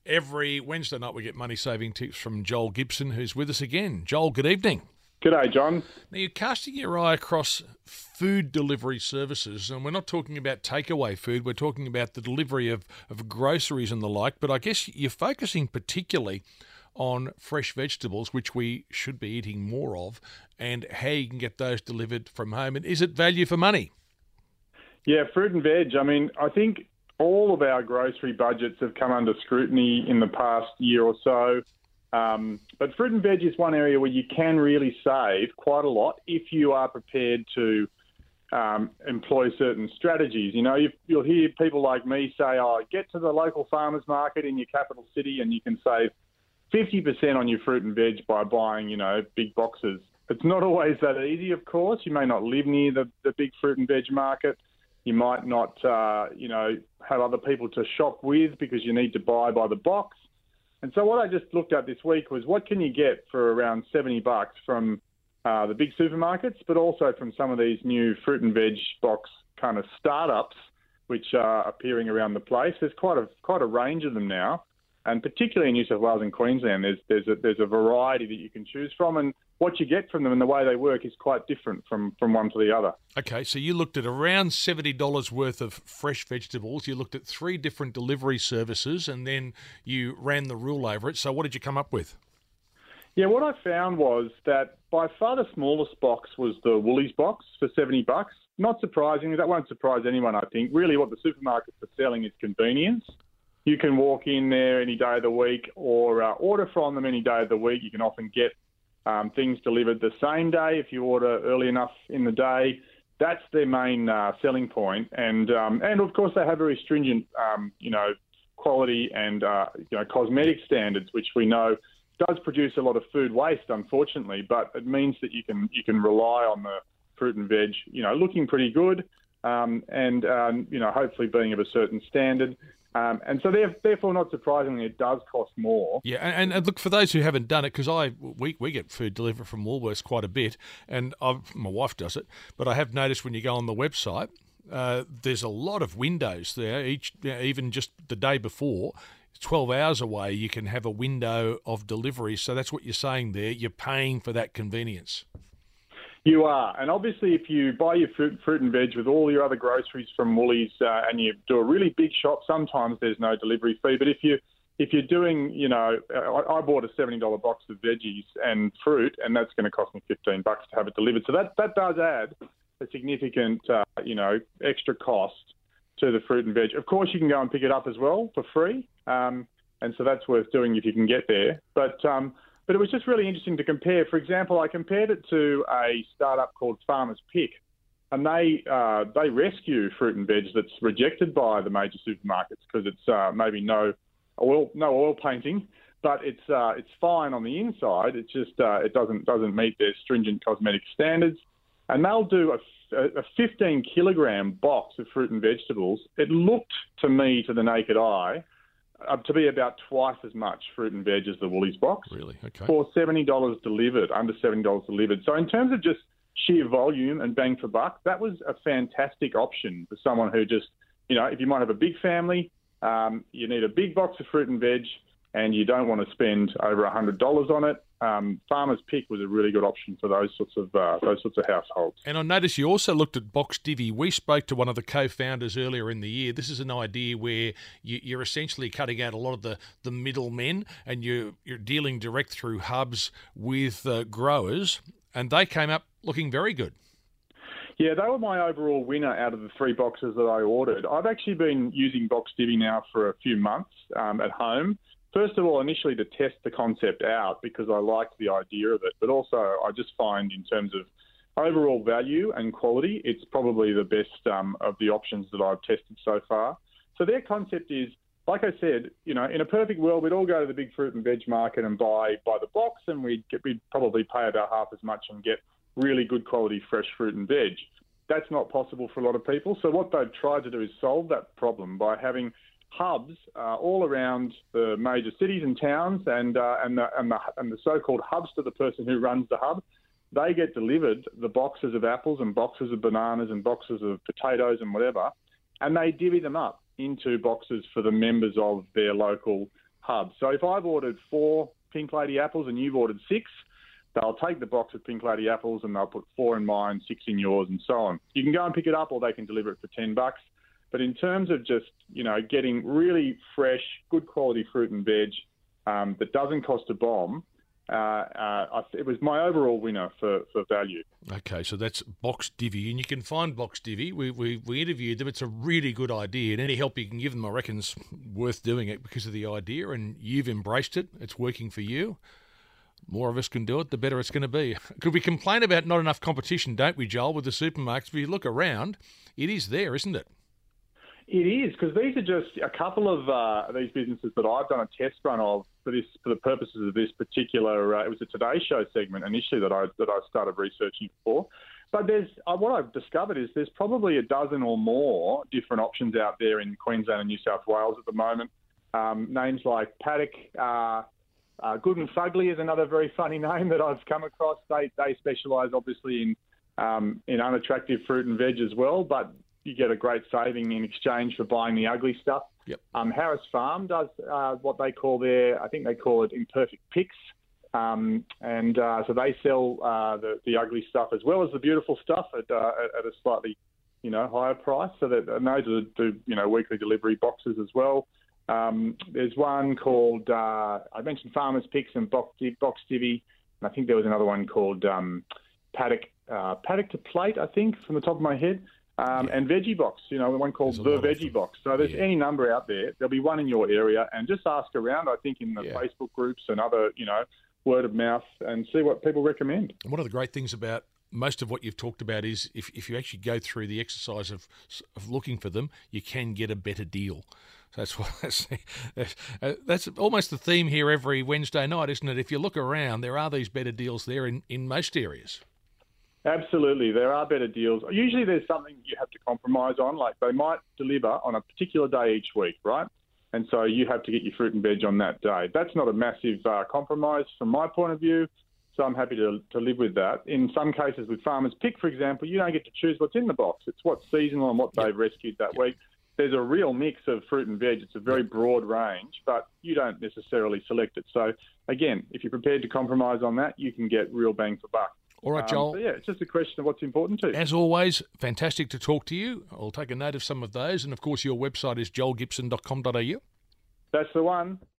Every Wednesday night we get money-saving tips from Joel Gibson, who's with us again. Joel, good evening. G'day, John. Now, you're casting your eye across food delivery services, and we're not talking about takeaway food, we're talking about the delivery of groceries and the like, but I guess you're focusing particularly on fresh vegetables, which we should be eating more of, and how you can get those delivered from home. And is it value for money? Yeah, fruit and veg. I mean, I think all of our grocery budgets have come under scrutiny in the past year or so. But fruit and veg is one area where you can really save quite a lot if you are prepared to employ certain strategies. You know, you'll hear people like me say, get to the local farmers market in your capital city and you can save 50% on your fruit and veg by buying, big boxes. It's not always that easy, of course. You may not live near the big fruit and veg market. You might not, have other people to shop with because you need to buy by the box. And so what I just looked at this week was what can you get for around $70 from the big supermarkets, but also from some of these new fruit and veg box kind of startups which are appearing around the place. There's quite a range of them now, and particularly in New South Wales and Queensland, there's a variety that you can choose from, and what you get from them and the way they work is quite different from one to the other. Okay, so you looked at around $70 worth of fresh vegetables. You looked at 3 different delivery services, and then you ran the rule over it. So what did you come up with? Yeah, what I found was that by far the smallest box was the Woolies box for $70. Not surprisingly, that won't surprise anyone, I think. Really what the supermarkets are selling is convenience. You can walk in there any day of the week or order from them any day of the week. You can often get things delivered the same day if you order early enough in the day. That's their main selling point. And of course, they have very stringent, quality and, cosmetic standards, which we know does produce a lot of food waste, unfortunately. But it means that you can rely on the fruit and veg, looking pretty good hopefully being of a certain standard. And so therefore, not surprisingly, it does cost more. Yeah, and look, for those who haven't done it, because we get food delivered from Woolworths quite a bit, and my wife does it, but I have noticed when you go on the website, there's a lot of windows there, even just the day before, 12 hours away, you can have a window of delivery. So that's what you're saying there, you're paying for that convenience. You are. And obviously, if you buy your fruit and veg with all your other groceries from Woolies and you do a really big shop, sometimes there's no delivery fee. But if you're doing, I bought a $70 box of veggies and fruit, and that's going to cost me $15 to have it delivered. So that does add a significant, extra cost to the fruit and veg. Of course, you can go and pick it up as well for free. And so that's worth doing if you can get there. But it was just really interesting to compare. For example, I compared it to a startup called Farmers Pick, and they rescue fruit and veg that's rejected by the major supermarkets because it's maybe no oil painting, but it's fine on the inside. It's just it doesn't meet their stringent cosmetic standards, and they'll do a 15 kilogram box of fruit and vegetables. It looked to me, to the naked eye, to be about twice as much fruit and veg as the Woolies box. Really? Okay. For $70 delivered, under $70 delivered. So in terms of just sheer volume and bang for buck, that was a fantastic option for someone who just, if you might have a big family, you need a big box of fruit and veg, and you don't want to spend over $100 on it. Farmers Pick was a really good option for those sorts of households. And I noticed you also looked at Box Divvy. We spoke to one of the co-founders earlier in the year. This is an idea where you're essentially cutting out a lot of the middlemen, and you're dealing direct through hubs with growers, and they came up looking very good. Yeah, they were my overall winner out of the 3 boxes that I ordered. I've actually been using Box Divvy now for a few months at home. First of all, initially to test the concept out because I liked the idea of it, but also I just find in terms of overall value and quality, it's probably the best of the options that I've tested so far. So their concept is, like I said, in a perfect world, we'd all go to the big fruit and veg market and buy the box, and we'd probably pay about half as much and get really good quality fresh fruit and veg. That's not possible for a lot of people. So what they've tried to do is solve that problem by having hubs all around the major cities and towns, and the so-called hubs to the person who runs the hub. They get delivered the boxes of apples and boxes of bananas and boxes of potatoes and whatever, and they divvy them up into boxes for the members of their local hub. So if I've ordered 4 Pink Lady apples and you've ordered 6, they'll take the box of Pink Lady apples and they'll put 4 in mine, 6 in yours, and so on. You can go and pick it up, or they can deliver it for $10. But in terms of just, getting really fresh, good quality fruit and veg that doesn't cost a bomb, it was my overall winner for value. Okay, so that's Box Divvy, and you can find Box Divvy. We interviewed them. It's a really good idea, and any help you can give them, I reckon, is worth doing it because of the idea, and you've embraced it. It's working for you. More of us can do it, the better it's going to be. Could we complain about not enough competition, don't we, Joel, with the supermarkets? If you look around, it is there, isn't it? It is, because these are just a couple of these businesses that I've done a test run of for the purposes of this particular. It was a Today Show segment initially that I started researching for. But what I've discovered is there's probably a dozen or more different options out there in Queensland and New South Wales at the moment. Names like Paddock, Good and Fugly is another very funny name that I've come across. They specialise obviously in unattractive fruit and veg as well, but you get a great saving in exchange for buying the ugly stuff. Yep. Harris Farm does what they call I think they call it imperfect picks. So they sell the ugly stuff as well as the beautiful stuff at a slightly, higher price. So and those are the weekly delivery boxes as well. There's one called, I mentioned Farmers Picks and Box Divvy, and I think there was another one called Paddock to Plate, I think, from the top of my head. And Veggie Box, one called The Veggie Box. So there's any number out there. There'll be one in your area, and just ask around, I think, in the Facebook groups and other, word of mouth, and see what people recommend. One of the great things about most of what you've talked about is if you actually go through the exercise of looking for them, you can get a better deal. So that's almost the theme here every Wednesday night, isn't it? If you look around, there are these better deals there in most areas. Absolutely, there are better deals. Usually there's something you have to compromise on, like they might deliver on a particular day each week, right? And so you have to get your fruit and veg on that day. That's not a massive compromise from my point of view, so I'm happy to live with that. In some cases with Farmers Pick, for example, you don't get to choose what's in the box. It's what's seasonal and what they've rescued that week. There's a real mix of fruit and veg. It's a very broad range, but you don't necessarily select it. So, again, if you're prepared to compromise on that, you can get real bang for buck. All right, Joel. So it's just a question of what's important to you. As always, fantastic to talk to you. I'll take a note of some of those. And, of course, your website is joelgibson.com.au. That's the one.